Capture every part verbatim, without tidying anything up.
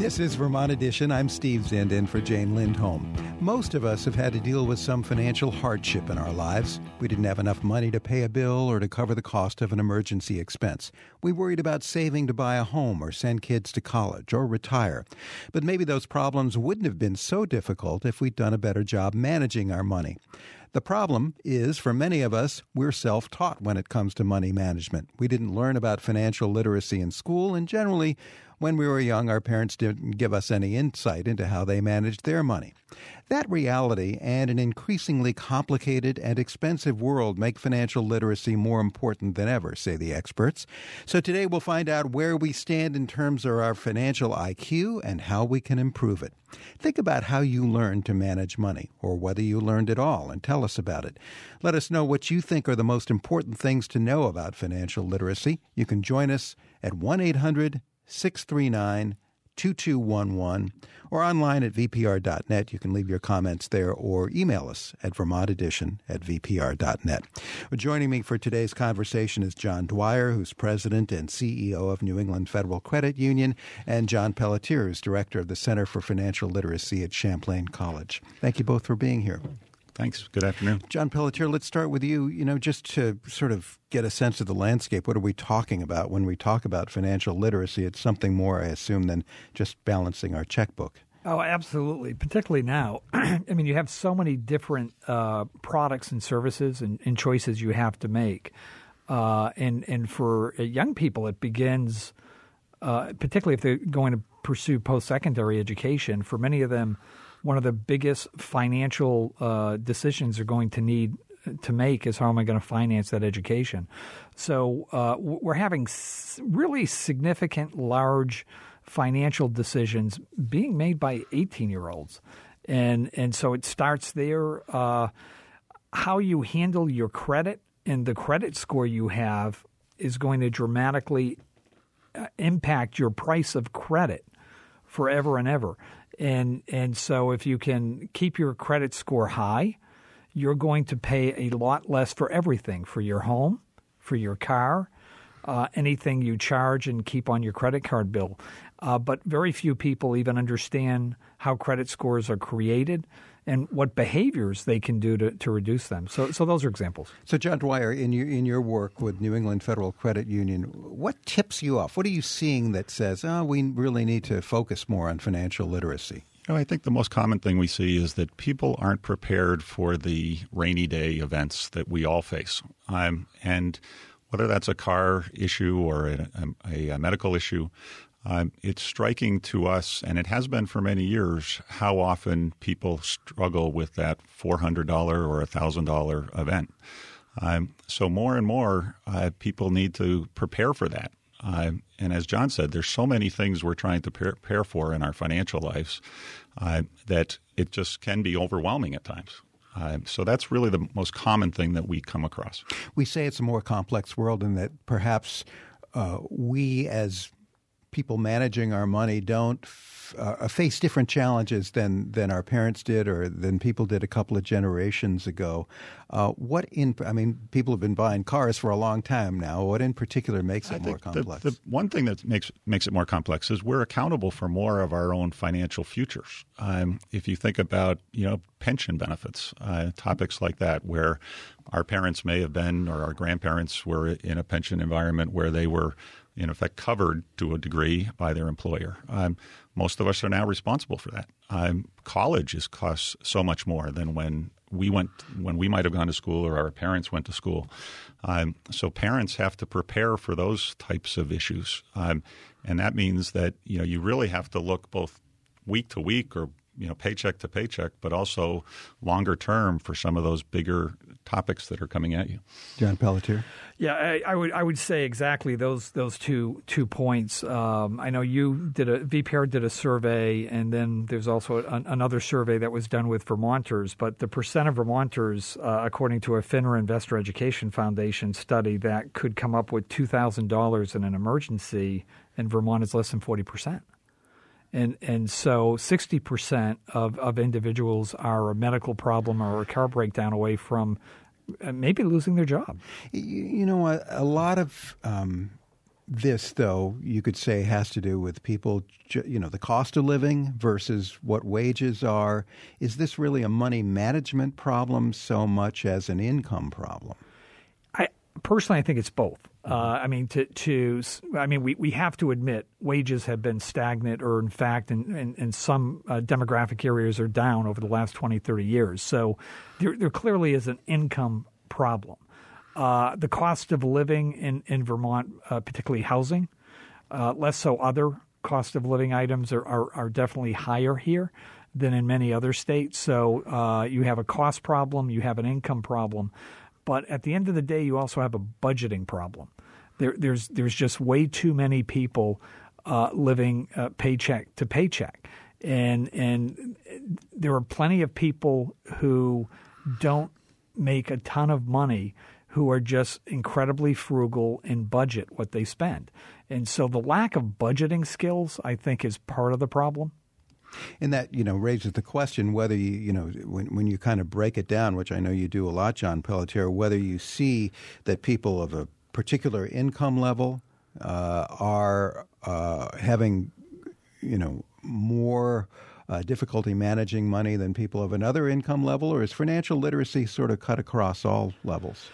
This is Vermont Edition. I'm Steve Zend in for Jane Lindholm. Most of us have had to deal with some financial hardship in our lives. We didn't have enough money to pay a bill or to cover the cost of an emergency expense. We worried about saving to buy a home or send kids to college or retire. But maybe those problems wouldn't have been so difficult if we'd done a better job managing our money. The problem is, for many of us, we're self-taught when it comes to money management. We didn't learn about financial literacy in school, and generally, when we were young, our parents didn't give us any insight into how they managed their money. That reality and an increasingly complicated and expensive world make financial literacy more important than ever, say the experts. So today we'll find out where we stand in terms of our financial I Q and how we can improve it. Think about how you learned to manage money, or whether you learned it all, and tell us about it. Let us know what you think are the most important things to know about financial literacy. You can join us at one eight hundred six three nine two two one one or online at v p r dot net. You can leave your comments there or email us at vermont edition at v p r dot net. Well, joining me for today's conversation is John Dwyer, who's president and C E O of New England Federal Credit Union, and John Pelletier, who's director of the Center for Financial Literacy at Champlain College. Thank you both for being here. Thanks. Good afternoon. John Pelletier, let's start with you. You know, just to sort of get a sense of the landscape, what are we talking about when we talk about financial literacy? It's something more, I assume, than just balancing our checkbook. Oh, absolutely. Particularly now. I mean, you have so many different uh, products and services and, and choices you have to make. Uh, and, and for young people, it begins, uh, particularly if they're going to pursue post-secondary education, for many of them, one of the biggest financial uh, decisions they're going to need to make is how am I going to finance that education. So uh, we're having s- really significant, large financial decisions being made by eighteen-year-olds. And and so it starts there. Uh, how you handle your credit and the credit score you have is going to dramatically uh, impact your price of credit forever and ever. And and so if you can keep your credit score high, you're going to pay a lot less for everything, for your home, for your car, uh, anything you charge and keep on your credit card bill. Uh, but very few people even understand how credit scores are created and what behaviors they can do to, to reduce them. So so those are examples. So, John Dwyer, in your in your work with New England Federal Credit Union, what tips you off? What are you seeing that says, oh, we really need to focus more on financial literacy? You know, I think the most common thing we see is that people aren't prepared for the rainy day events that we all face. Um, and whether that's a car issue or a, a, a medical issue, Um, it's striking to us, and it has been for many years, how often people struggle with that four hundred dollars or one thousand dollars event. Um, so more and more uh, people need to prepare for that. Um, and as John said, there's so many things we're trying to prepare for in our financial lives uh, that it just can be overwhelming at times. Uh, so that's really the most common thing that we come across. We say it's a more complex world and that perhaps uh, we as people managing our money don't f- uh, face different challenges than, than our parents did or than people did a couple of generations ago. Uh, what in – I mean, people have been buying cars for a long time now. What in particular makes it I more think complex? The, the one thing that makes makes it more complex is we're accountable for more of our own financial futures. Um, if you think about, you know, pension benefits, uh, topics like that where our parents may have been or our grandparents were in a pension environment where they were – in effect, covered to a degree by their employer. Um, most of us are now responsible for that. Um, college is costs so much more than when we went, when we might have gone to school or our parents went to school. Um, so parents have to prepare for those types of issues, um, and that means that you know you really have to look both week to week or you know paycheck to paycheck, but also longer term for some of those bigger topics that are coming at you. John Pelletier. Yeah, I, I would I would say exactly those those two two points. Um, I know you did a V P R did a survey, and then there's also an, another survey that was done with Vermonters. But the percent of Vermonters, uh, according to a FINRA Investor Education Foundation study, that could come up with two thousand dollars in an emergency, in Vermont is less than forty percent. And and so sixty percent of, of individuals are a medical problem or a car breakdown away from maybe losing their job. You, you know, a, a lot of um, this, though, you could say has to do with people, you know, the cost of living versus what wages are. Is this really a money management problem so much as an income problem? I personally, I think it's both. Uh, I mean, to, to I mean, we, we have to admit wages have been stagnant, or in fact, in, in, in some uh, demographic areas are down over the last twenty, thirty years. So there, there clearly is an income problem. Uh, the cost of living in, in Vermont, uh, particularly housing, uh, less so other cost of living items are, are, are definitely higher here than in many other states. So uh, you have a cost problem, you have an income problem. But at the end of the day, you also have a budgeting problem. There, there's there's just way too many people uh, living uh, paycheck to paycheck, and and there are plenty of people who don't make a ton of money who are just incredibly frugal and budget what they spend. And so the lack of budgeting skills, I think, is part of the problem. And that, you know, raises the question whether you, you know, when when you kind of break it down, which I know you do a lot, John Pelletier, whether you see that people of a particular income level uh, are uh, having, you know, more uh, difficulty managing money than people of another income level, or is financial literacy sort of cut across all levels?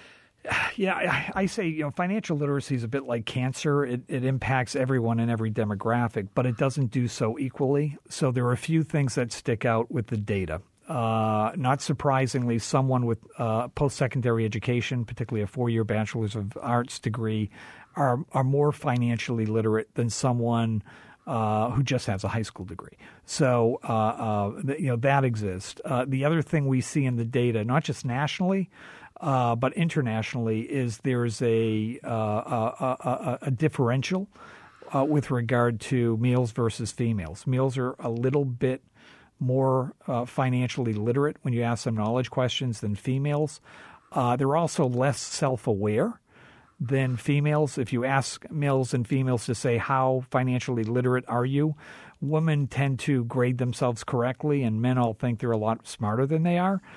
Yeah, I, I say, you know, financial literacy is a bit like cancer. It, it impacts everyone in every demographic, but it doesn't do so equally. So there are a few things that stick out with the data. Uh, not surprisingly, someone with uh, post-secondary education, particularly a four-year Bachelor's of Arts degree, are are more financially literate than someone uh, who just has a high school degree. So, uh, uh, you know, that exists. Uh, the other thing we see in the data, not just nationally, Uh, but internationally, is there's a uh, a, a, a differential uh, with regard to males versus females. Males are a little bit more uh, financially literate when you ask them knowledge questions than females. Uh, they're also less self-aware than females. If you ask males and females to say, how financially literate are you, women tend to grade themselves correctly, and men all think they're a lot smarter than they are.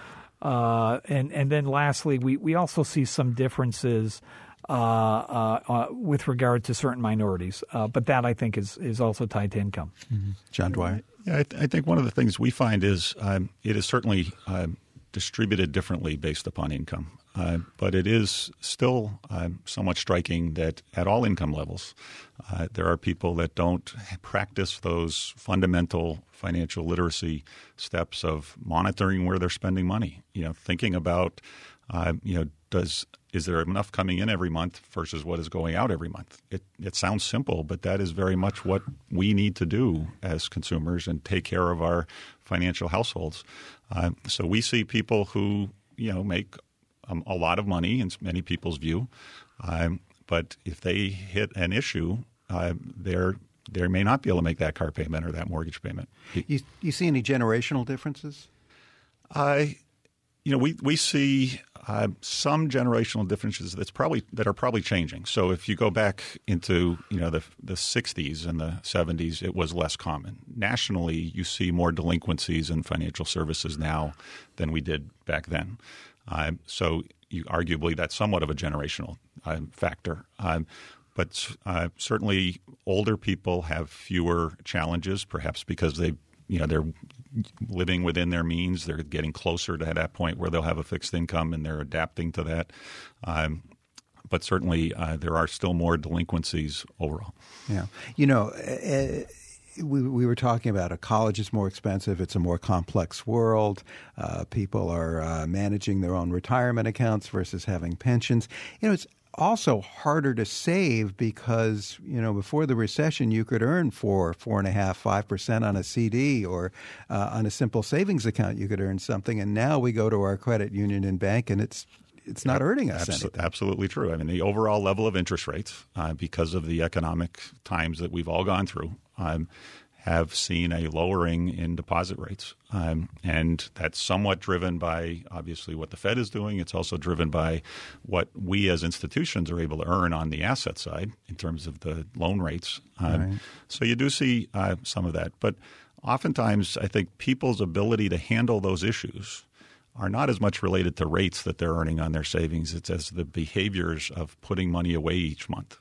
Uh, and, and then lastly, we, we also see some differences uh, uh, uh, with regard to certain minorities. Uh, but that, I think, is, is also tied to income. Mm-hmm. John Dwyer? Yeah, I, th- I think one of the things we find is um, it is certainly uh, distributed differently based upon income. Uh, but it is still uh, somewhat striking that at all income levels, uh, there are people that don't practice those fundamental financial literacy steps of monitoring where they're spending money. You know, thinking about, uh, you know, does is there enough coming in every month versus what is going out every month? It it sounds simple, but that is very much what we need to do as consumers and take care of our financial households. Uh, so we see people who, you know, make Um, a lot of money in many people's view, um, but if they hit an issue, uh, they're they may not be able to make that car payment or that mortgage payment. You, you see any generational differences? I, you know, we we see uh, some generational differences that's probably that are probably changing. So if you go back into you know the the sixties and the seventies, it was less common. Nationally, you see more delinquencies in financial services now than we did back then. Um, so you, arguably that's somewhat of a generational um, factor. Um, but uh, certainly older people have fewer challenges, perhaps because they, you know, they're living within their means. They're getting closer to that point where they'll have a fixed income and they're adapting to that. Um, but certainly uh, there are still more delinquencies overall. Yeah. You know, uh, We, we were talking about a college is more expensive. It's a more complex world. Uh, people are uh, managing their own retirement accounts versus having pensions. You know, it's also harder to save because, you know, before the recession, you could earn four, four and a half, five percent on a C D, or uh, on a simple savings account, you could earn something. And now we go to our credit union and bank, and it's it's not earning us Absol- anything. Absolutely true. I mean, the overall level of interest rates, uh, because of the economic times that we've all gone through, um, have seen a lowering in deposit rates. Um, and that's somewhat driven by, obviously, what the Fed is doing. It's also driven by what we as institutions are able to earn on the asset side in terms of the loan rates. Um, right. So you do see uh, some of that. But oftentimes, I think people's ability to handle those issues are not as much related to rates that they're earning on their savings. It's as the behaviors of putting money away each month,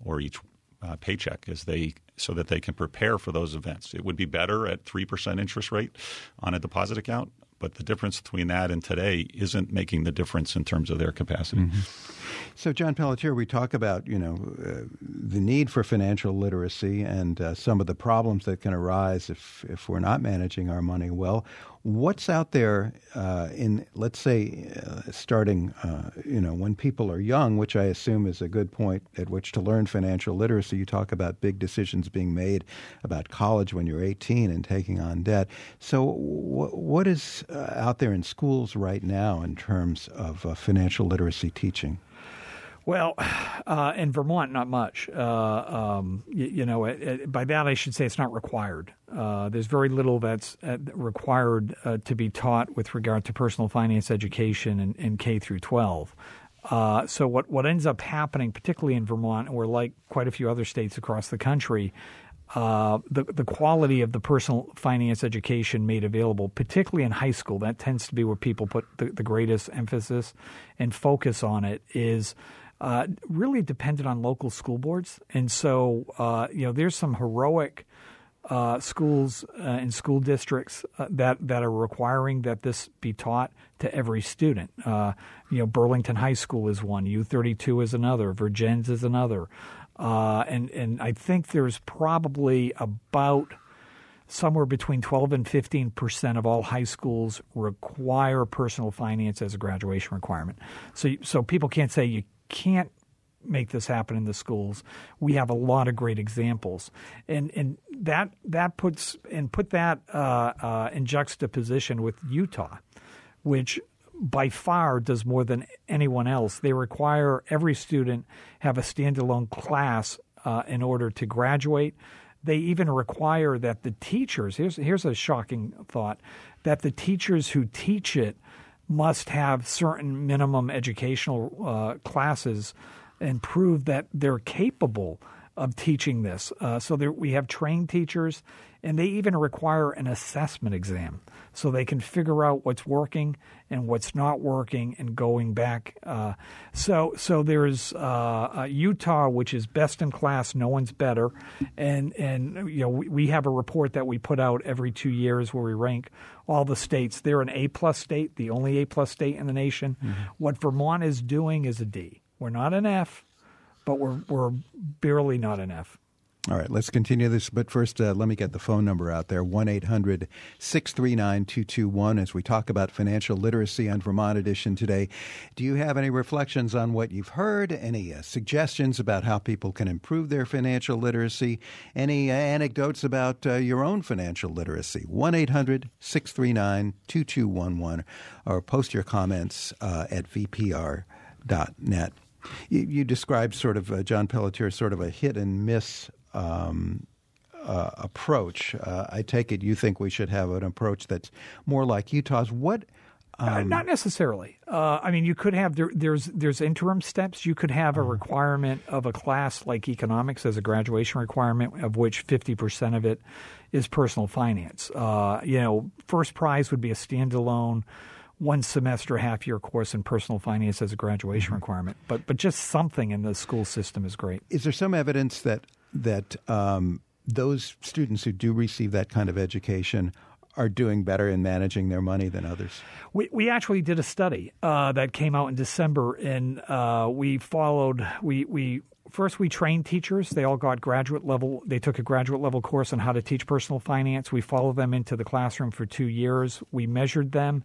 or each uh, paycheck as they so that they can prepare for those events. It would be better at three percent interest rate on a deposit account, but the difference between that and today isn't making the difference in terms of their capacity. Mm-hmm. So, John Pelletier, we talk about, you know, uh, the need for financial literacy and uh, some of the problems that can arise if, if we're not managing our money well. What's out there uh, in, let's say, uh, starting, uh, you know, when people are young, which I assume is a good point at which to learn financial literacy. You talk about big decisions being made about college when you're eighteen and taking on debt. So w- what is uh, out there in schools right now in terms of uh, financial literacy teaching? Well, uh, in Vermont, not much. Uh, um, you, you know, it, it, by that I should say it's not required. Uh, there's very little that's uh, required uh, to be taught with regard to personal finance education in, in K through twelve. Uh, so what, what ends up happening, particularly in Vermont, or like quite a few other states across the country, uh, the, the quality of the personal finance education made available, particularly in high school, that tends to be where people put the, the greatest emphasis and focus on it, is Uh, really dependent on local school boards. And so, uh, you know, there's some heroic uh, schools uh, and school districts uh, that, that are requiring that this be taught to every student. Uh, you know, Burlington High School is one, U thirty-two is another, Vergennes is another. Uh, and, and I think there's probably about somewhere between twelve and fifteen percent of all high schools require personal finance as a graduation requirement. So, so people can't say you can't make this happen in the schools. We have a lot of great examples, and and that that puts and put that uh, uh, in juxtaposition with Utah, which by far does more than anyone else. They require every student have a standalone class uh, in order to graduate. They even require that the teachers, here's here's a shocking thought, that the teachers who teach it must have certain minimum educational uh, classes and prove that they're capable of teaching this. Uh, so there, we have trained teachers, and they even require an assessment exam so they can figure out what's working and what's not working and going back. Uh, so so there's uh, uh, Utah, which is best in class. No one's better. And, and you know, we, we have a report that we put out every two years where we rank all the states. They're an A-plus state, the only A-plus state in the nation. Mm-hmm. What Vermont is doing is a D. We're not an F, but we're we're barely not an F. All right, let's continue this. But first, uh, let me get the phone number out there, one eight hundred six three nine two two one, as we talk about financial literacy on Vermont Edition today. Do you have any reflections on what you've heard? Any uh, suggestions about how people can improve their financial literacy? Any uh, anecdotes about uh, your own financial literacy? one eight hundred six three nine two two one one, or post your comments uh, at v p r dot net. You, you described sort of, uh, John Pelletier, sort of a hit and miss Um, uh, approach. Uh, I take it you think we should have an approach that's more like Utah's. What? Um, uh, not necessarily. Uh, I mean, you could have there, there's there's interim steps. You could have a requirement of a class like economics as a graduation requirement, of which fifty percent of it is personal finance. Uh, you know, first prize would be a standalone one semester, half year course in personal finance as a graduation mm-hmm. requirement. But but just something in the school system is great. Is there some evidence that that um, those students who do receive that kind of education are doing better in managing their money than others? We we actually did a study uh, that came out in December, and uh, we followed we we first we trained teachers. They all got graduate level. They took a graduate level course on how to teach personal finance. We followed them into the classroom for two years. We measured them.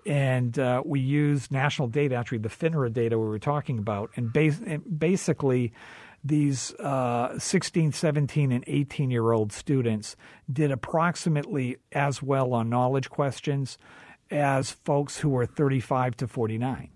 And uh, we used national data, actually the FINRA data we were talking about, and, bas- and basically these uh, sixteen, seventeen, and eighteen-year-old students did approximately as well on knowledge questions as folks who were thirty-five to forty-nine.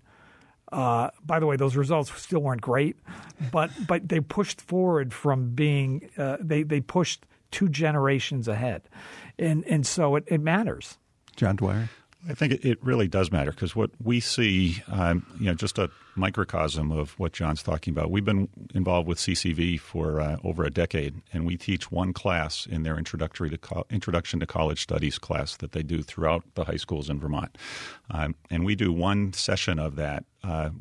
Uh, by the way, those results still weren't great, but but they pushed forward from being uh, they they pushed two generations ahead, and and so it, it matters. John Dwyer. I think it really does matter because what we see, um, you know, just a microcosm of what John's talking about. We've been involved with C C V for uh, over a decade, and we teach one class in their introductory to co- introduction to college studies class that they do throughout the high schools in Vermont, um, and we do one session of that uh, with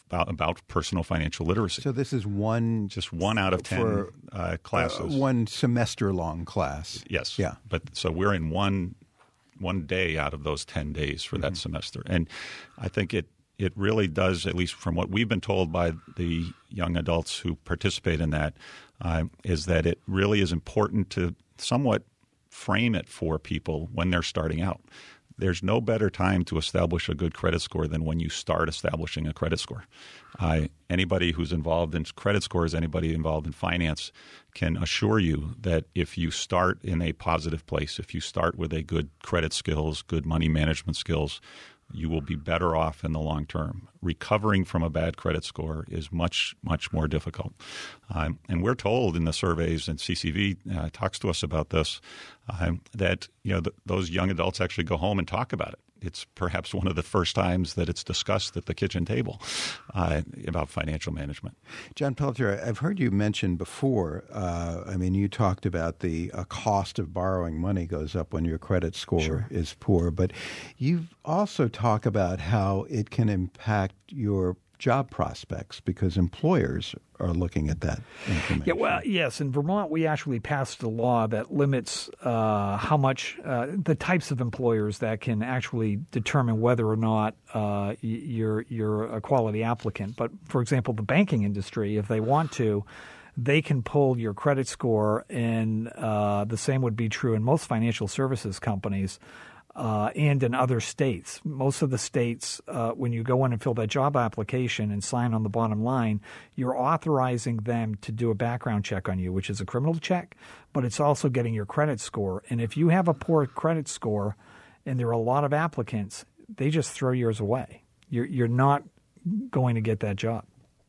about, about personal financial literacy. So this is one, just one out of ten for, uh, classes, uh, one semester long class. Yes, yeah. But so we're in one one day out of those ten days for mm-hmm. that semester, and I think it it really does, at least from what we've been told by the young adults who participate in that, uh, is that it really is important to somewhat frame it for people when they're starting out. There's no better time to establish a good credit score than when you start establishing a credit score. Uh, anybody who's involved in credit scores, anybody involved in finance can assure you that if you start in a positive place, if you start with a good credit skills, good money management skills, you will be better off in the long term. Recovering from a bad credit score is much, much more difficult. Um, and we're told in the surveys, and C C V uh, talks to us about this, um, that you know th- those young adults actually go home and talk about it. It's perhaps one of the first times that it's discussed at the kitchen table uh, about financial management. John Pelletier, I've heard you mention before, uh, I mean, you talked about the uh, cost of borrowing money goes up when your credit score sure. is poor, but you've also talked about how it can impact your job prospects because employers are looking at that information. Yeah, well, yes. In Vermont, we actually passed a law that limits uh, how much uh, the types of employers that can actually determine whether or not uh, you're you're a quality applicant. But for example, the banking industry, if they want to, they can pull your credit score, and uh, the same would be true in most financial services companies. Uh, and in other states. Most of the states, uh, when you go in and fill that job application and sign on the bottom line, you're authorizing them to do a background check on you, which is a criminal check, but it's also getting your credit score. And if you have a poor credit score and there are a lot of applicants, they just throw yours away. You're, you're not going to get that job.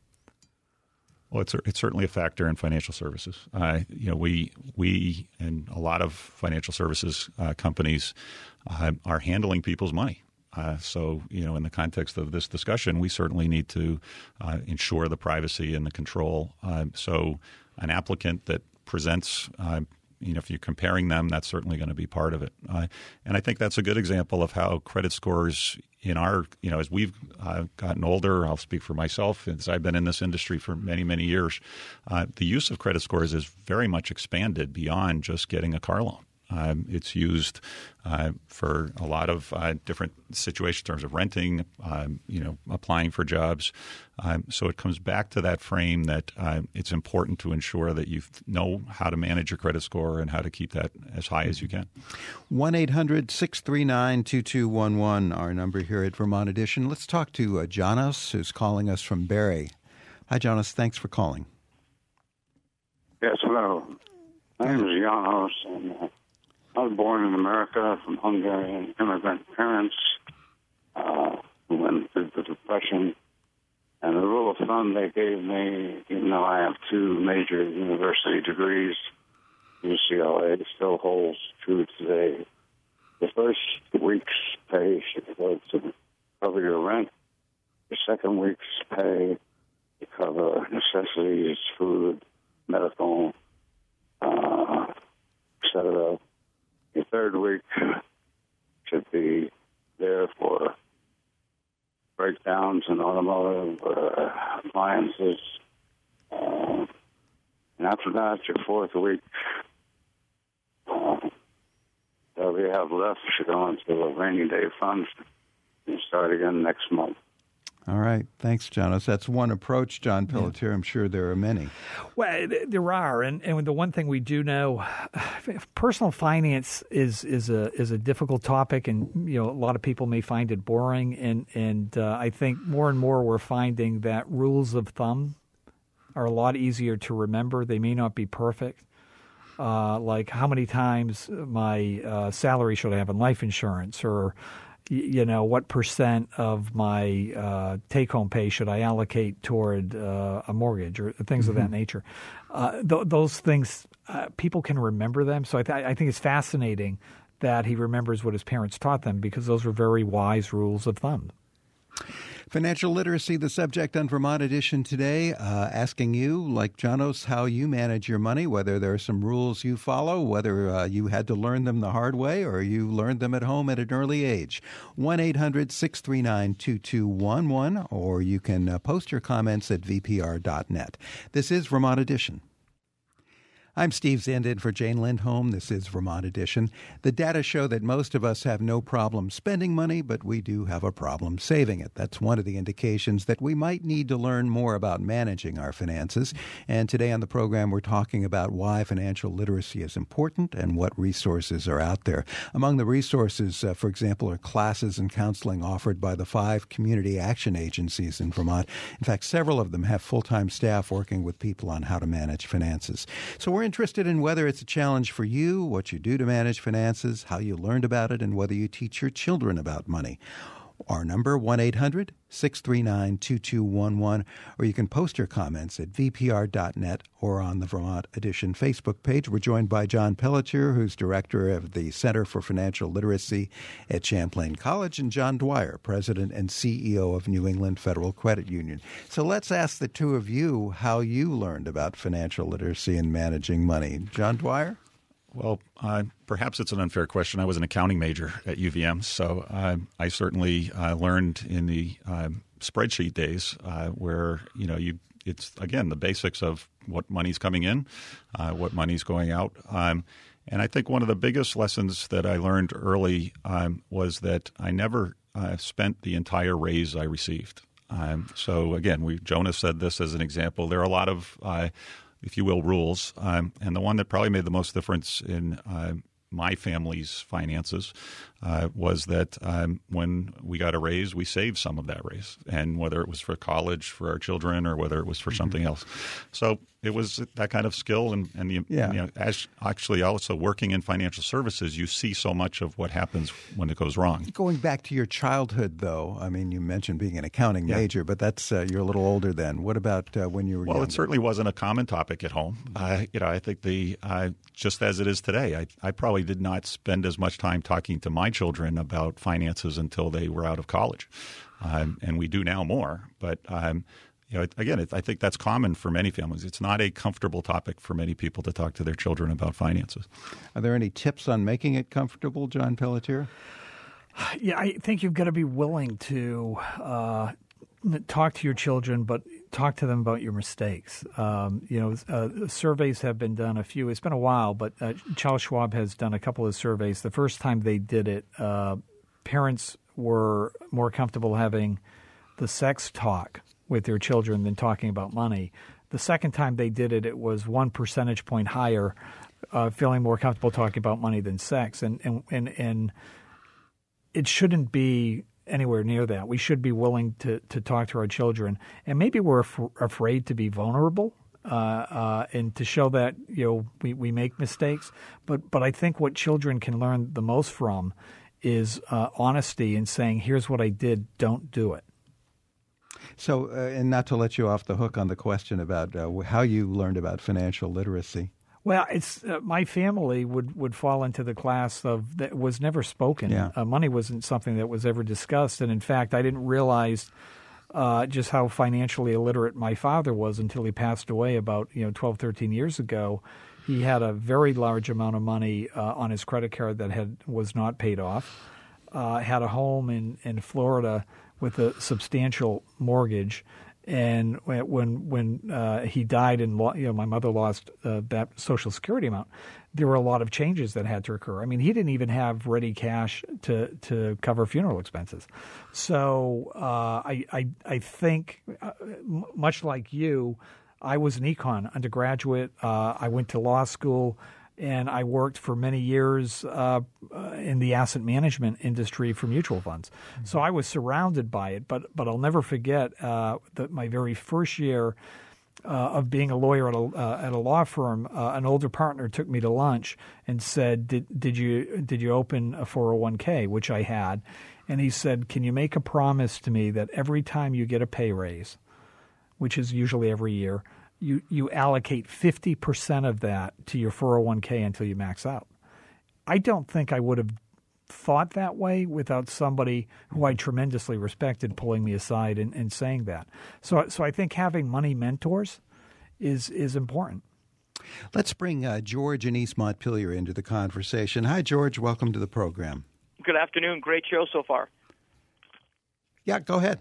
Well, it's it's certainly a factor in financial services. Uh, you know, we we and a lot of financial services uh, companies uh, are handling people's money. Uh, so, you know, in the context of this discussion, we certainly need to uh, ensure the privacy and the control. Uh, so, an applicant that presents, uh, you know, if you're comparing them, that's certainly going to be part of it. Uh, and I think that's a good example of how credit scores in our, you know, as we've uh, gotten older, I'll speak for myself, as I've been in this industry for many, many years, uh, the use of credit scores is very much expanded beyond just getting a car loan. Um, it's used uh, for a lot of uh, different situations in terms of renting, um, you know, applying for jobs. Um, so it comes back to that frame that uh, it's important to ensure that you know how to manage your credit score and how to keep that as high as you can. one eight hundred six three nine two two one one, our number here at Vermont Edition. Let's talk to uh, Janos, who's calling us from Barrie. Hi, Janos. Thanks for calling. Yes, hello. My name is Janos, and uh, I was born in America from Hungarian immigrant parents uh, who went through the Depression. And the rule of thumb they gave me, even though I have two major university degrees, U C L A still holds true today. The first week's pay should go to cover your rent. The second week's pay to cover necessities, food, medical, uh, et cetera. The third week should be there for breakdowns in automotive uh, appliances. Uh, and after that, your fourth week, uh, whatever you have left should go into a rainy day fund and start again next month. All right. Thanks, Janos. That's one approach, John Pelletier. I'm sure there are many. Well, there are. And, and the one thing we do know, personal finance is is a is a difficult topic. And, you know, a lot of people may find it boring. And, and uh, I think more and more we're finding that rules of thumb are a lot easier to remember. They may not be perfect. Uh, like how many times my uh, salary should I have in life insurance, or you know, what percent of my uh, take-home pay should I allocate toward uh, a mortgage or things mm-hmm. of that nature? Uh, th- those things, uh, people can remember them. So I, th- I think it's fascinating that he remembers what his parents taught them because those were very wise rules of thumb. Financial literacy, the subject on Vermont Edition today, uh, asking you, like Janos, how you manage your money, whether there are some rules you follow, whether uh, you had to learn them the hard way or you learned them at home at an early age. one eight hundred six three nine two two one one, or you can uh, post your comments at v p r dot net. This is Vermont Edition. I'm Steve Zandin for Jane Lindholm. This is Vermont Edition. The data show that most of us have no problem spending money, but we do have a problem saving it. That's one of the indications that we might need to learn more about managing our finances. And today on the program, we're talking about why financial literacy is important and what resources are out there. Among the resources, uh, for example, are classes and counseling offered by the five community action agencies in Vermont. In fact, several of them have full-time staff working with people on how to manage finances. So we're interested in whether it's a challenge for you, what you do to manage finances, how you learned about it, and whether you teach your children about money. Our number, one eight hundred six three nine two two one one, or you can post your comments at v p r dot net or on the Vermont Edition Facebook page. We're joined by John Pelletier, who's director of the Center for Financial Literacy at Champlain College, and John Dwyer, president and C E O of New England Federal Credit Union. So let's ask the two of you how you learned about financial literacy and managing money. John Dwyer? Well, uh, perhaps it's an unfair question. I was an accounting major at U V M, so uh, I certainly uh, learned in the uh, spreadsheet days uh, where, you know, you it's, again, the basics of what money's coming in, uh, what money's going out. Um, and I think one of the biggest lessons that I learned early um, was that I never uh, spent the entire raise I received. Um, so, again, we Jonas said this as an example. There are a lot of uh, if you will, rules. Um, and the one that probably made the most difference in uh, my family's finances uh, was that um, when we got a raise, we saved some of that raise. And whether it was for college for our children or whether it was for mm-hmm. something else. So it was that kind of skill. And, and the, yeah. you know, as actually also working in financial services, you see so much of what happens when it goes wrong. Going back to your childhood, though, I mean, you mentioned being an accounting yeah. major, but that's uh, you're a little older then. What about uh, when you were Well, younger? It certainly wasn't a common topic at home. Uh, you know, I think the uh, just as it is today, I, I probably did not spend as much time talking to my children about finances until they were out of college. Um, and we do now more. But um, you know, again, it, I think that's common for many families. It's not a comfortable topic for many people to talk to their children about finances. Are there any tips on making it comfortable, John Pelletier? Yeah, I think you've got to be willing to uh, talk to your children, but talk to them about your mistakes. Um, you know, uh, surveys have been done, a few. It's been a while, but uh, Charles Schwab has done a couple of surveys. The first time they did it, uh, parents were more comfortable having the sex talk with their children than talking about money. The second time they did it, it was one percentage point higher, uh, feeling more comfortable talking about money than sex. And, and, and, and it shouldn't be anywhere near that. We should be willing to, to talk to our children. And maybe we're af- afraid to be vulnerable uh, uh, and to show that, you know, we, we make mistakes. But, but I think what children can learn the most from is uh, honesty and saying, here's what I did, don't do it. So, uh, and not to let you off the hook on the question about uh, how you learned about financial literacy. Well, it's uh, my family would, would fall into the class of that was never spoken. Yeah. Uh, money wasn't something that was ever discussed. And in fact, I didn't realize uh, just how financially illiterate my father was until he passed away about, you know, twelve, thirteen years ago. He had a very large amount of money uh, on his credit card that had was not paid off, uh, had a home in, in Florida with a substantial mortgage. And when when uh, he died and lo- you know my mother lost uh, that Social Security amount, there were a lot of changes that had to occur. I mean, he didn't even have ready cash to, to cover funeral expenses. So uh, I, I I think uh, much like you, I was an econ undergraduate. Uh, I went to law school. And I worked for many years uh, uh, in the asset management industry for mutual funds. Mm-hmm. So I was surrounded by it. But but I'll never forget uh, that my very first year uh, of being a lawyer at a, uh, at a law firm, uh, an older partner took me to lunch and said, did, did you did you open a four oh one k, which I had? And he said, can you make a promise to me that every time you get a pay raise, which is usually every year, You, you allocate fifty percent of that to your four oh one k until you max out. I don't think I would have thought that way without somebody who I tremendously respected pulling me aside and, and saying that. So, so I think having money mentors is is important. Let's bring uh, George in East Montpelier into the conversation. Hi, George. Welcome to the program. Good afternoon. Great show so far. Yeah, go ahead.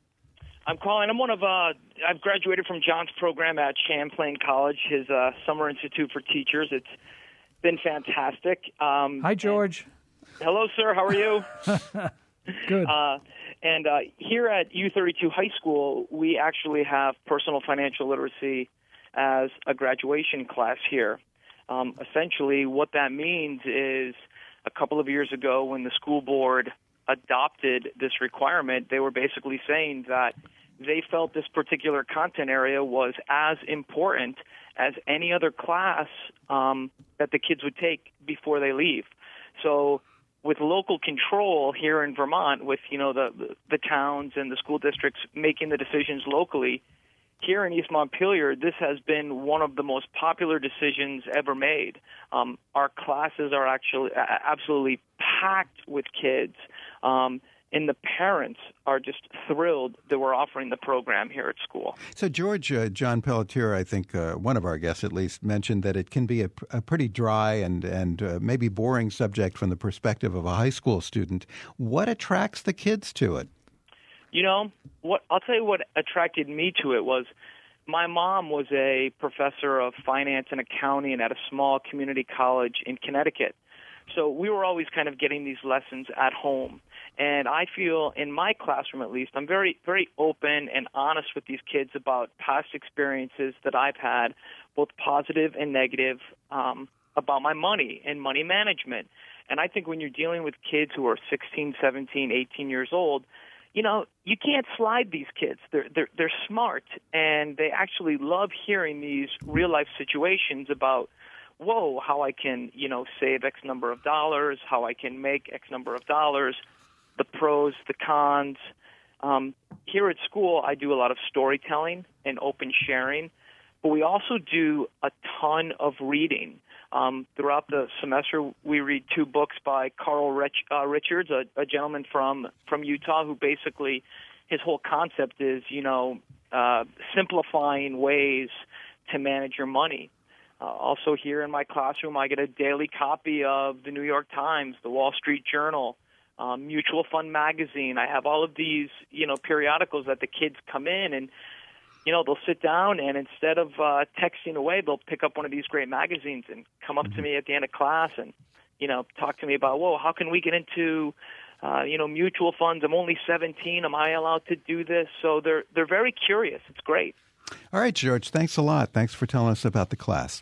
I'm calling. I'm one of. Uh, I've graduated from John's program at Champlain College, his uh, summer institute for teachers. It's been fantastic. Um, Hi, George. And, hello, sir. How are you? Good. Uh, and uh, here at U thirty-two High School, we actually have personal financial literacy as a graduation class here. Um, essentially, what that means is a couple of years ago when the school board adopted this requirement, they were basically saying that they felt this particular content area was as important as any other class um, that the kids would take before they leave. So with local control here in Vermont, with you know the, the, the towns and the school districts making the decisions locally, here in East Montpelier, this has been one of the most popular decisions ever made. Um, our classes are actually absolutely packed with kids. Um, and the parents are just thrilled that we're offering the program here at school. So, George, uh, John Pelletier, I think uh, one of our guests at least, mentioned that it can be a, a pretty dry and, and uh, maybe boring subject from the perspective of a high school student. What attracts the kids to it? You know, what I'll tell you what attracted me to it was my mom was a professor of finance and accounting at a small community college in Connecticut. So we were always kind of getting these lessons at home. And I feel in my classroom, at least, I'm very, very open and honest with these kids about past experiences that I've had, both positive and negative, um, about my money and money management. And I think when you're dealing with kids who are sixteen, seventeen, eighteen years old, you know, you can't slide these kids. They're, they're, they're smart, and they actually love hearing these real-life situations about, whoa, how I can, you know, save X number of dollars, how I can make X number of dollars, the pros, the cons. Um, here at school, I do a lot of storytelling and open sharing, but we also do a ton of reading. Um, throughout the semester, we read two books by Carl Rich, uh, Richards, a, a gentleman from, from Utah, who basically his whole concept is, you know, uh, simplifying ways to manage your money. Uh, also here in my classroom, I get a daily copy of the New York Times, the Wall Street Journal, um, Mutual Fund Magazine. I have all of these, you know, periodicals that the kids come in and, you know, they'll sit down and instead of uh, texting away, they'll pick up one of these great magazines and come up mm-hmm. to me at the end of class and, you know, talk to me about, whoa, how can we get into, uh, you know, mutual funds? I'm only seventeen. Am I allowed to do this? So they're they're very curious. It's great. All right, George, thanks a lot. Thanks for telling us about the class.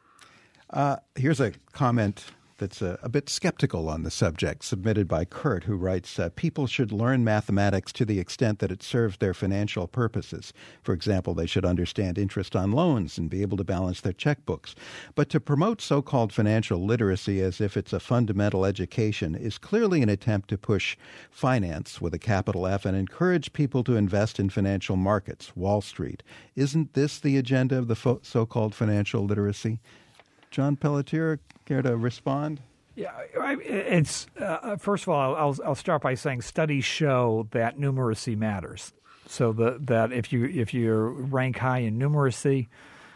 Uh, here's a comment that's a, a bit skeptical on the subject, submitted by Kurt, who writes, uh, people should learn mathematics to the extent that it serves their financial purposes. For example, they should understand interest on loans and be able to balance their checkbooks. But to promote so-called financial literacy as if it's a fundamental education is clearly an attempt to push finance with a capital F and encourage people to invest in financial markets, Wall Street. Isn't this the agenda of the fo- so-called financial literacy? John Pelletier, care to respond? Yeah, it's uh, first of all, I'll I'll start by saying studies show that numeracy matters. So the, that if you if you rank high in numeracy,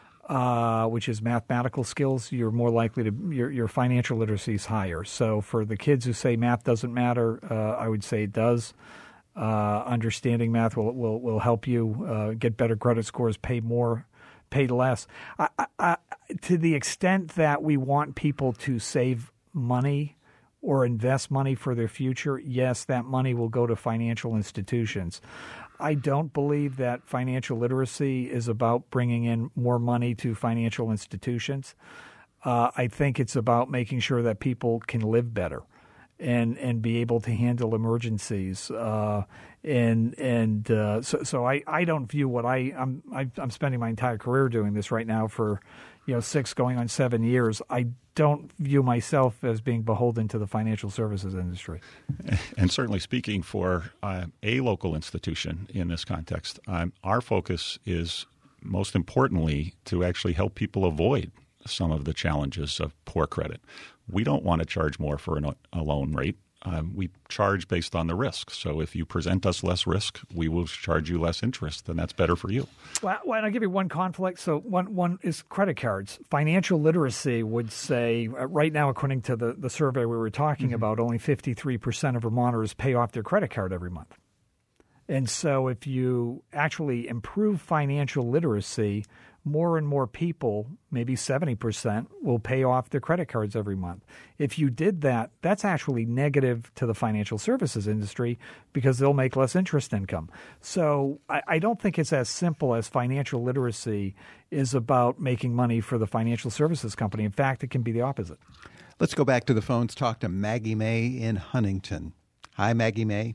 uh, which is mathematical skills, you're more likely to your your financial literacy is higher. So for the kids who say math doesn't matter, uh, I would say it does. Uh, understanding math will will will help you uh, get better credit scores, pay more. Paid less. I, I, to the extent that we want people to save money or invest money for their future, yes, that money will go to financial institutions. I don't believe that financial literacy is about bringing in more money to financial institutions. Uh, I think it's about making sure that people can live better and and be able to handle emergencies. Uh, and and uh, so so I, I don't view what I I'm I, I'm spending my entire career doing this right now for you know six going on seven years. I don't view myself as being beholden to the financial services industry. And certainly speaking for uh, a local institution in this context, um, our focus is most importantly to actually help people avoid some of the challenges of poor credit. We don't want to charge more for an, a loan rate. um, we charge based on the risk. So if you present us less risk, we will charge you less interest, and that's better for you. Well, well I'll give you one conflict. So one one is credit cards. Financial literacy would say uh, right now, according to the, the survey we were talking mm-hmm. about, only fifty-three percent of Vermonters pay off their credit card every month. And so if you actually improve financial literacy, more and more people, maybe seventy percent, will pay off their credit cards every month. If you did that, that's actually negative to the financial services industry because they'll make less interest income. So I, I don't think it's as simple as financial literacy is about making money for the financial services company. In fact, it can be the opposite. Let's go back to the phones, talk to Maggie May in Huntington. Hi, Maggie May.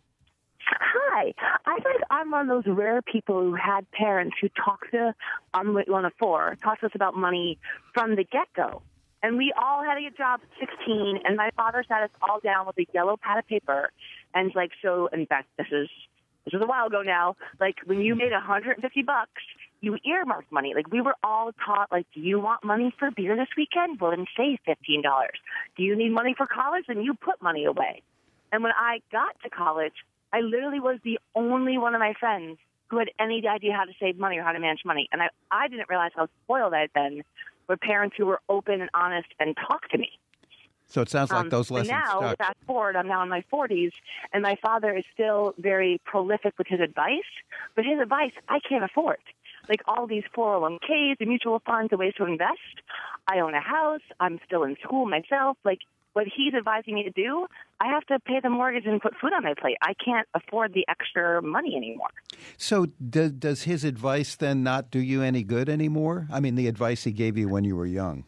Hi. I think I'm one of those rare people who had parents who talked to, I'm one of four, talked to us about money from the get-go. And we all had to get jobs at sixteen, and my father sat us all down with a yellow pad of paper and, like, so, in fact, this is this was a while ago now, like, when you made one hundred fifty bucks, you earmarked money. Like, we were all taught, like, do you want money for beer this weekend? Well, then save fifteen dollars. Do you need money for college? Then you put money away. And when I got to college, I literally was the only one of my friends who had any idea how to save money or how to manage money. And I, I didn't realize how spoiled I had been with parents who were open and honest and talked to me. So it sounds like um, those lessons now, stuck. Fast forward, I'm now in my forties, and my father is still very prolific with his advice, but his advice I can't afford. Like all these four oh one k's, the mutual funds, the ways to invest. I own a house. I'm still in school myself. Like, what he's advising me to do, I have to pay the mortgage and put food on my plate. I can't afford the extra money anymore. So does, does his advice then not do you any good anymore? I mean, the advice he gave you when you were young.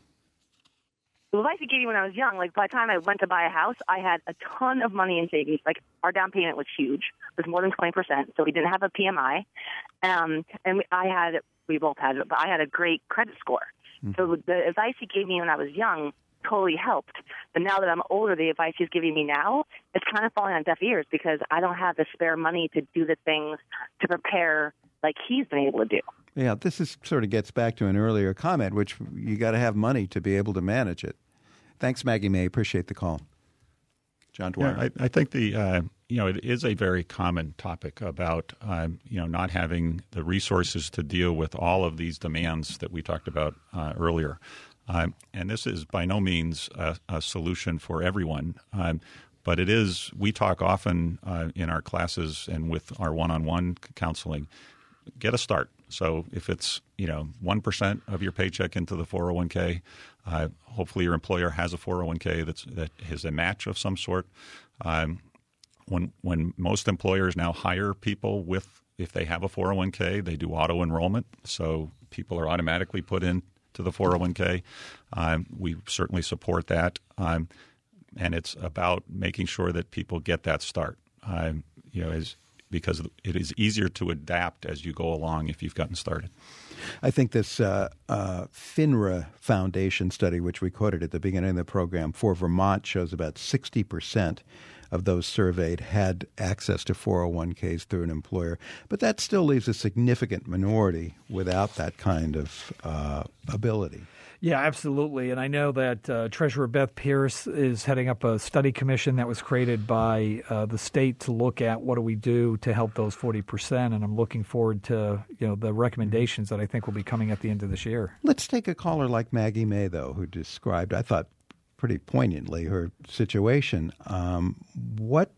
The advice he gave me when I was young, like by the time I went to buy a house, I had a ton of money in savings. Like our down payment was huge. It was more than twenty percent. So we didn't have a P M I. Um, and we, I had, we both had it, but I had a great credit score. Mm-hmm. So the advice he gave me when I was young totally helped. But now that I'm older, the advice he's giving me now, it's kind of falling on deaf ears because I don't have the spare money to do the things to prepare like he's been able to do. Yeah, this is sort of gets back to an earlier comment, which you got to have money to be able to manage it. Thanks, Maggie May. Appreciate the call. John Dwyer. Yeah, I, I think the uh, you know it is a very common topic about um, you know not having the resources to deal with all of these demands that we talked about uh, earlier. Um, and this is by no means a, a solution for everyone, um, but it is. We talk often uh, in our classes and with our one-on-one counseling. Get a start. So if it's you know one percent of your paycheck into the four oh one k, uh, hopefully your employer has a four oh one k that's that has a match of some sort. Um, when when most employers now hire people with if they have a four oh one k, they do auto enrollment, so people are automatically put in. To the four oh one k. Um, we certainly support that. Um, and it's about making sure that people get that start, um, you know, as, because it is easier to adapt as you go along if you've gotten started. I think this uh, uh, FINRA Foundation study, which we quoted at the beginning of the program, for Vermont shows about sixty percent of those surveyed had access to four oh one k's through an employer. But that still leaves a significant minority without that kind of uh, ability. Yeah, absolutely. And I know that uh, Treasurer Beth Pierce is heading up a study commission that was created by uh, the state to look at what do we do to help those forty percent. And I'm looking forward to you know the recommendations that I think will be coming at the end of this year. Let's take a caller like Maggie May, though, who described, I thought, pretty poignantly her situation. Um, what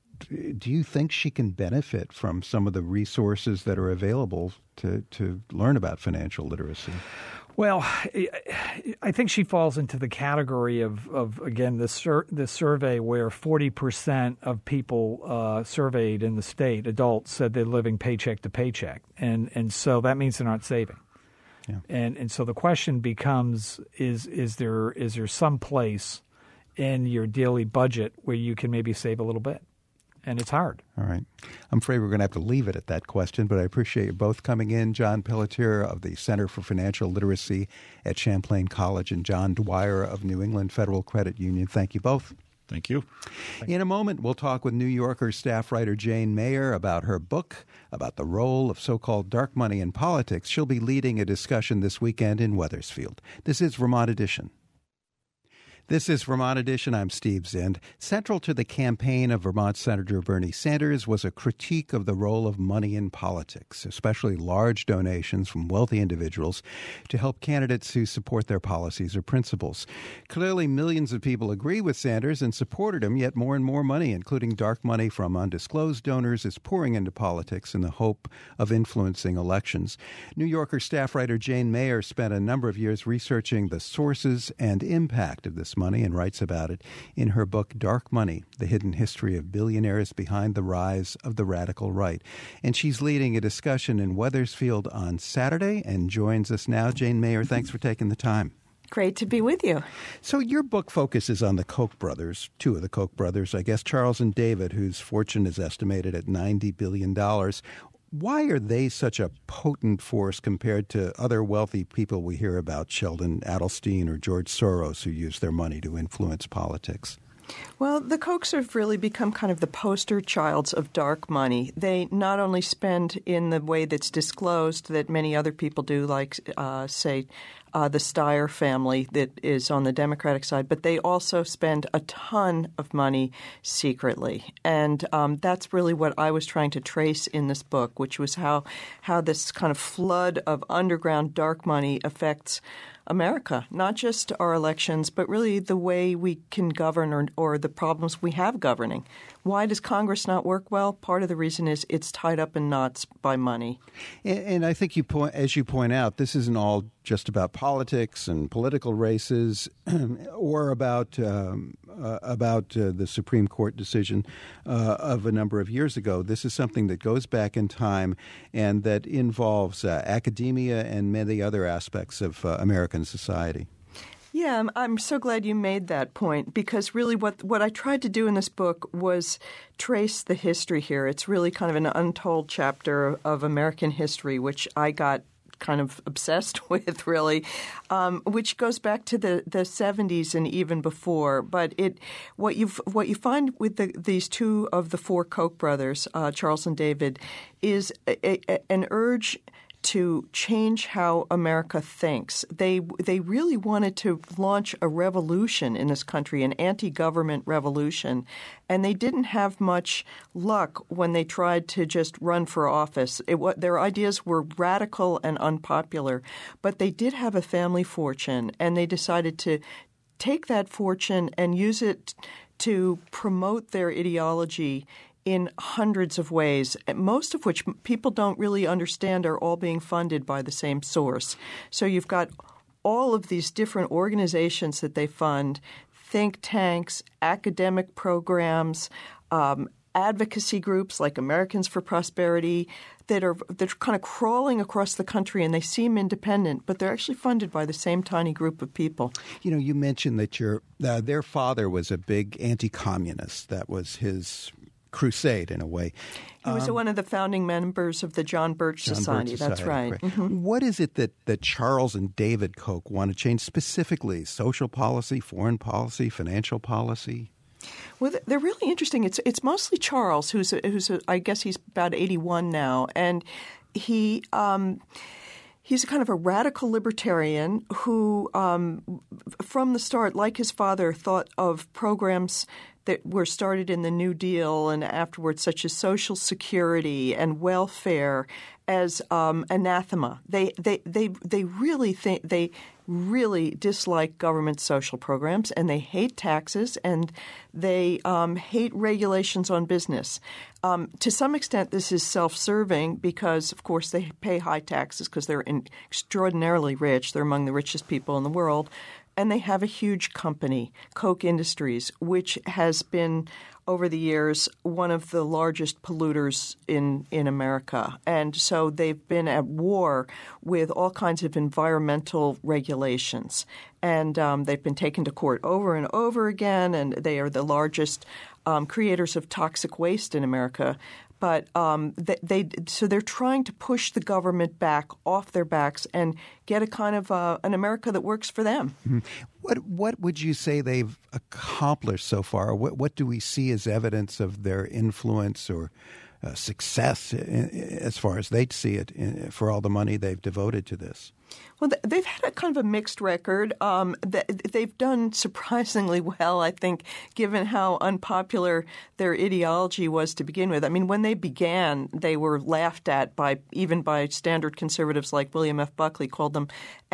do you think she can benefit from some of the resources that are available to, to learn about financial literacy? Well, I think she falls into the category of, of again, this sur- this survey where forty percent of people uh, surveyed in the state, adults, said they're living paycheck to paycheck. And, and so that means they're not saving. Yeah. And and so the question becomes: is is there is there some place in your daily budget where you can maybe save a little bit? And it's hard. All right. I'm afraid we're going to have to leave it at that question, but I appreciate you both coming in. John Pelletier of the Center for Financial Literacy at Champlain College and John Dwyer of New England Federal Credit Union. Thank you both. Thank you. In a moment, we'll talk with New Yorker staff writer Jane Mayer about her book, about the role of so-called dark money in politics. She'll be leading a discussion this weekend in Wethersfield. This is Vermont Edition. This is Vermont Edition. I'm Steve Zend. Central to the campaign of Vermont Senator Bernie Sanders was a critique of the role of money in politics, especially large donations from wealthy individuals to help candidates who support their policies or principles. Clearly, millions of people agree with Sanders and supported him, yet more and more money, including dark money from undisclosed donors, is pouring into politics in the hope of influencing elections. New Yorker staff writer Jane Mayer spent a number of years researching the sources and impact of this money and writes about it in her book Dark Money, The Hidden History of Billionaires Behind the Rise of the Radical Right. And she's leading a discussion in Wethersfield on Saturday and joins us now. Jane Mayer, thanks for taking the time. Great to be with you. So your book focuses on the Koch brothers, two of the Koch brothers, I guess, Charles and David, whose fortune is estimated at ninety billion dollars. Why are they such a potent force compared to other wealthy people we hear about, Sheldon Adelstein or George Soros, who use their money to influence politics? Well, the Kochs have really become kind of the poster childs of dark money. They not only spend in the way that's disclosed that many other people do, like, uh, say, uh, the Steyer family that is on the Democratic side, but they also spend a ton of money secretly. And um, that's really what I was trying to trace in this book, which was how, how this kind of flood of underground dark money affects America, not just our elections, but really the way we can govern or, or the problems we have governing. Why does Congress not work well? Part of the reason is it's tied up in knots by money. And, and I think you point, as you point out, this isn't all just about politics and political races or about um, uh, about uh, the Supreme Court decision uh, of a number of years ago. This is something that goes back in time and that involves uh, academia and many other aspects of uh, American society. Yeah, I'm, I'm so glad you made that point because really what, what I tried to do in this book was trace the history here. It's really kind of an untold chapter of American history, which I got kind of obsessed with, really, um, which goes back to the, the seventies and even before. But it what you what you find with the, these two of the four Koch brothers, uh, Charles and David, is a, a, an urge to change how America thinks. They they really wanted to launch a revolution in this country, an anti-government revolution, and they didn't have much luck when they tried to just run for office. It, what, their ideas were radical and unpopular, but they did have a family fortune, and they decided to take that fortune and use it to promote their ideology in hundreds of ways, most of which people don't really understand are all being funded by the same source. So you've got all of these different organizations that they fund, think tanks, academic programs, um, advocacy groups like Americans for Prosperity that are they're kind of crawling across the country, and they seem independent, but they're actually funded by the same tiny group of people. You know, you mentioned that your uh, their father was a big anti-communist. That was his crusade in a way. He was um, one of the founding members of the John Birch John Society. Birch That's Society, right. right. Mm-hmm. What is it that, that Charles and David Koch want to change specifically? Social policy, foreign policy, financial policy? Well, they're really interesting. It's it's mostly Charles, who's a, who's a, I guess he's about eighty-one now, and he. Um, He's a kind of a radical libertarian who, um, from the start, like his father, thought of programs that were started in the New Deal and afterwards, such as Social Security and welfare, as um, anathema. They they they they really think they really dislike government social programs, and they hate taxes, and they um, hate regulations on business. Um, to some extent, this is self-serving because, of course, they pay high taxes because they're in extraordinarily rich. They're among the richest people in the world. And they have a huge company, Koch Industries, which has been, over the years, one of the largest polluters in, in America. And so they've been at war with all kinds of environmental regulations. And um, they've been taken to court over and over again, and they are the largest um, creators of toxic waste in America. But um, they, they so they're trying to push the government back off their backs and get a kind of uh, an America that works for them. Mm-hmm. What what would you say they've accomplished so far? What what do we see as evidence of their influence or uh, success in, as far as they see it in, for all the money they've devoted to this? Well, they've had a kind of a mixed record. Um, they've done surprisingly well, I think, given how unpopular their ideology was to begin with. I mean, when they began, they were laughed at by even by standard conservatives like William F. Buckley, called them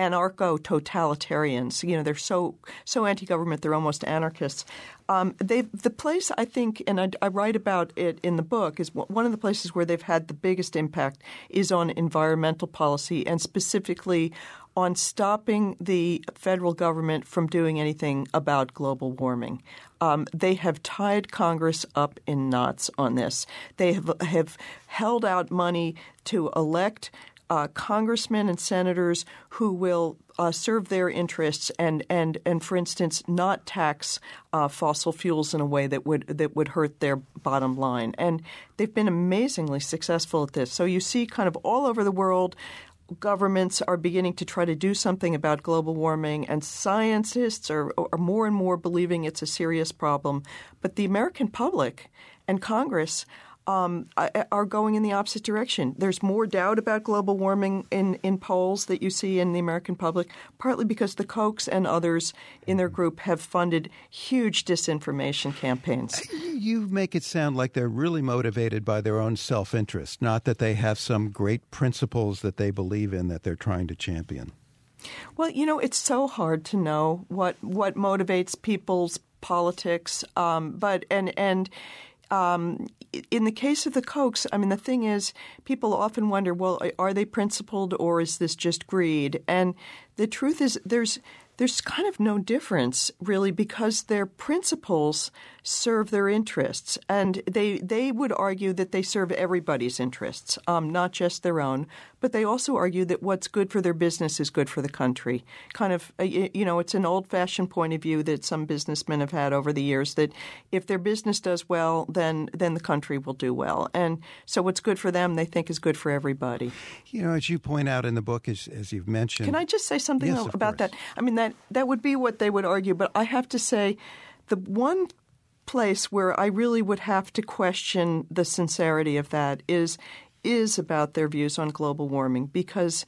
anarcho-totalitarians. You know, they're so so anti-government, they're almost anarchists. Um, they the place, I think, and I, I write about it in the book, is one of the places where they've had the biggest impact is on environmental policy, and specifically on stopping the federal government from doing anything about global warming. Um, they have tied Congress up in knots on this. They have, have held out money to elect uh, congressmen and senators who will uh, serve their interests and, and, and, for instance, not tax uh, fossil fuels in a way that would that would hurt their bottom line. And they've been amazingly successful at this. So you see kind of all over the world, governments are beginning to try to do something about global warming, and scientists are, are more and more believing it's a serious problem. But the American public and Congress um, are going in the opposite direction. There's more doubt about global warming in, in polls that you see in the American public, partly because the Kochs and others in their group have funded huge disinformation campaigns. You make it sound like they're really motivated by their own self-interest, not that they have some great principles that they believe in that they're trying to champion. Well, you know, it's so hard to know what what motivates people's politics, um, but and and. Um, in the case of the Kochs, I mean, the thing is, people often wonder, well, are they principled or is this just greed? And the truth is there's there's kind of no difference, really, because their principles serve their interests. And they they would argue that they serve everybody's interests, um, not just their own. But they also argue that what's good for their business is good for the country. Kind of, you know, it's an old-fashioned point of view that some businessmen have had over the years, that if their business does well, then then the country will do well. And so what's good for them, they think is good for everybody. You know, as you point out in the book, as, as you've mentioned. Can I just say something yes, about course. that? I mean, that, that would be what they would argue. But I have to say, the one place where I really would have to question the sincerity of that is is about their views on global warming, because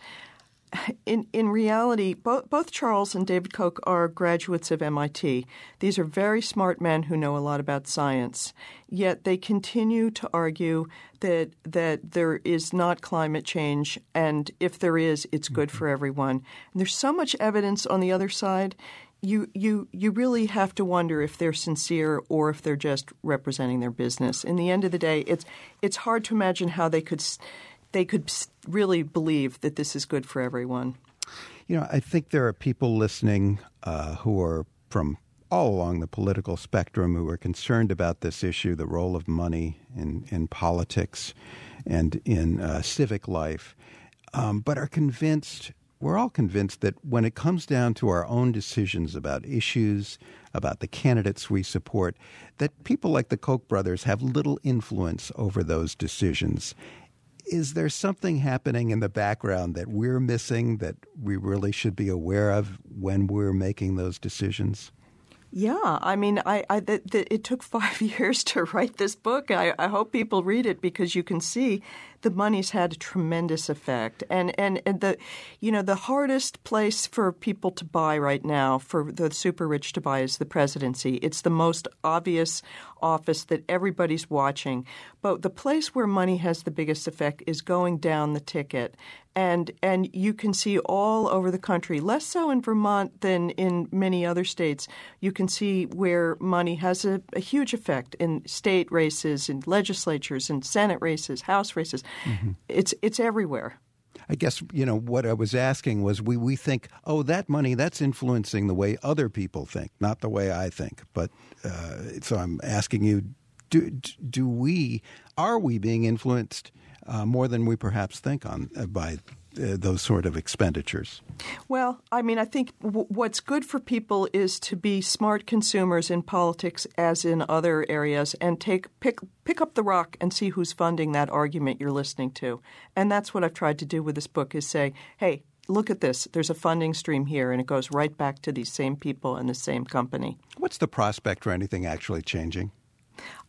in in reality, both, both Charles and David Koch are graduates of M I T. These are very smart men who know a lot about science, yet they continue to argue that that there is not climate change, and if there is, it's good for everyone. And there's so much evidence on the other side. You, you you really have to wonder if they're sincere or if they're just representing their business. In the end of the day, it's it's hard to imagine how they could they could really believe that this is good for everyone. You know, I think there are people listening uh, who are from all along the political spectrum who are concerned about this issue, the role of money in, in politics and in uh, civic life, um, but are convinced – we're all convinced that when it comes down to our own decisions about issues, about the candidates we support, that people like the Koch brothers have little influence over those decisions. Is there something happening in the background that we're missing that we really should be aware of when we're making those decisions? Yeah, I mean, I, I the, the, it took five years to write this book. I, I hope people read it because you can see the money's had a tremendous effect. And, and and the you know the hardest place for people to buy right now, for the super rich to buy, is the presidency. It's the most obvious office that everybody's watching. But the place where money has the biggest effect is going down the ticket. And and you can see all over the country, less so in Vermont than in many other states, you can see where money has a, a huge effect in state races, in legislatures, in Senate races, House races. Mm-hmm. It's it's everywhere. I guess, you know, what I was asking was we, we think, oh, that money, that's influencing the way other people think, not the way I think. But uh, so I'm asking you, do, do we, are we being influenced Uh, more than we perhaps think on uh, by uh, those sort of expenditures? Well, I mean, I think w- what's good for people is to be smart consumers in politics as in other areas, and take pick pick up the rock and see who's funding that argument you're listening to. And that's what I've tried to do with this book, is say, hey, look at this. There's a funding stream here, and it goes right back to these same people and the same company. What's the prospect for anything actually changing?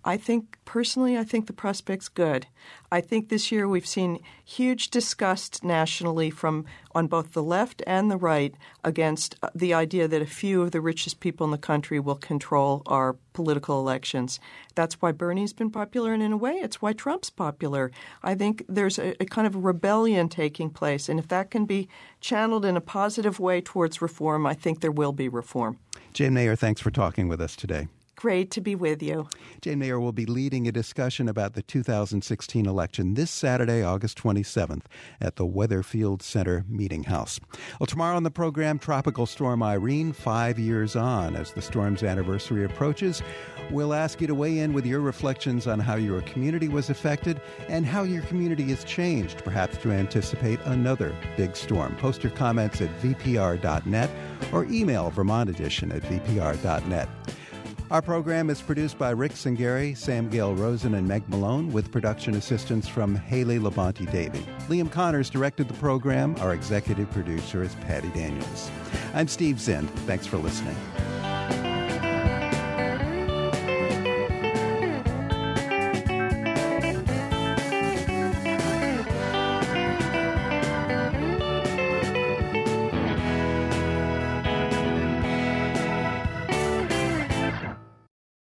I think, personally, I think the prospect's good. I think this year we've seen huge disgust nationally from on both the left and the right against the idea that a few of the richest people in the country will control our political elections. That's why Bernie's been popular, and in a way, it's why Trump's popular. I think there's a, a kind of rebellion taking place, and if that can be channeled in a positive way towards reform, I think there will be reform. Jane Mayer, thanks for talking with us today. Great to be with you. Jane Mayer will be leading a discussion about the two thousand sixteen election this Saturday, August twenty-seventh, at the Weatherfield Center Meeting House. Well, tomorrow on the program, Tropical Storm Irene, five years on. As the storm's anniversary approaches, we'll ask you to weigh in with your reflections on how your community was affected and how your community has changed, perhaps to anticipate another big storm. Post your comments at v p r dot net or email Vermont Edition at v p r dot net. Our program is produced by Rick Singari, Sam Gale Rosen, and Meg Malone, with production assistance from Haley Labonte Davy. Liam Connors directed the program. Our executive producer is Patty Daniels. I'm Steve Zinn. Thanks for listening.